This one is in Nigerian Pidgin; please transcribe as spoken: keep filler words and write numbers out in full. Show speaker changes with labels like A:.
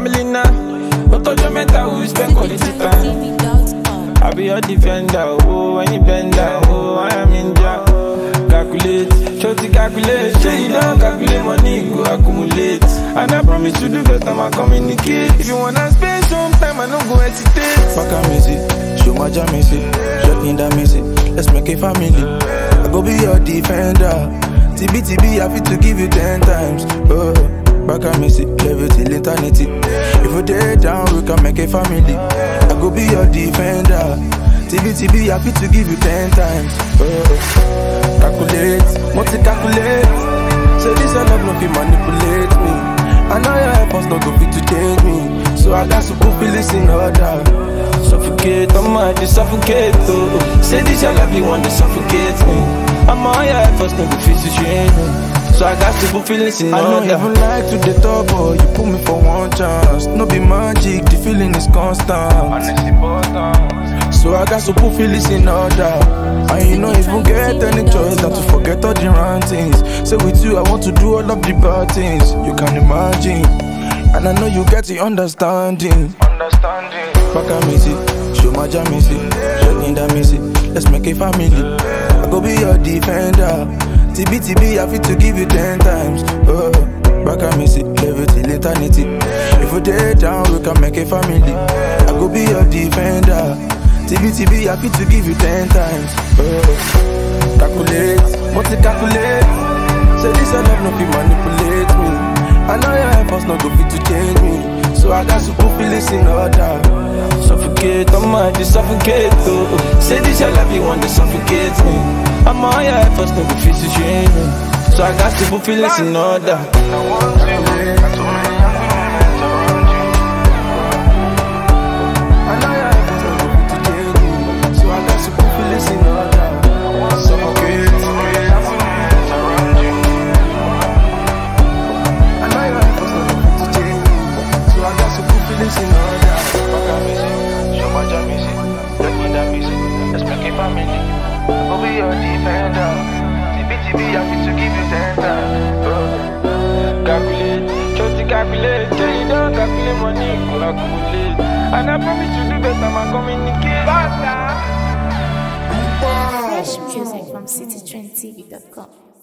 A: family now. But all your mental we spend quality time. I be your defender, oh, when you bend down, oh, I am in jail. Calculate, try to calculate, say you don't calculate money, go accumulate. And I promise to do better, I'ma communicate. If you wanna spend some time, I don't go hesitate.
B: Back and miss it, show my jam miss it, shocking that miss it, let's make a family. I go be your defender, T B T B, I fit to give you ten times, oh. Back and miss it, level till eternity. If we day down, we can make a family. I go be your defender. T V T B, happy to give you ten times. Oh. Calculate, multi-calculate. So this I love no fit manipulate me. I know your efforts no go fit to change me. So I got to put feelings in order.
A: Suffocate, I'm mad, you suffocate, oh. Say this your love, you want to suffocate me. I'm on your efforts no go fit to change me. So I got to put feelings in order.
B: I don't even like to the top, boy. You put me for one chance. No be magic, the feeling is constant. So I got to put feelings in order. And you know if we get any choice than to forget all the wrong things. Say with you, I want to do all of the bad things. You can imagine. And I know you get the understanding. Understanding. Back and miss it, show my jam miss it, shocking that miss it. Let's make a family. I go be your defender. T B T B, I fit to give you ten times. Oh, back and miss it, level till eternity. If we day down, we can make a family. I go be your defender. T B T B, I fit to give you ten times. Oh, calculate, multi-calculate. Say this I love no fit manipulate me. I know your efforts no go fit to change me. So I got to put feelings in order.
A: Suffocate, I'm mad, you suffocate, oh. Say this your love, you want to suffocate me. I'm on your efforts, no go fit to change me. So I got to put feelings in order. Calculate, tell you don't calculate money, go accumulate. And I promise to do better, I'ma communicate.
C: Fresh music from city trend T V dot com.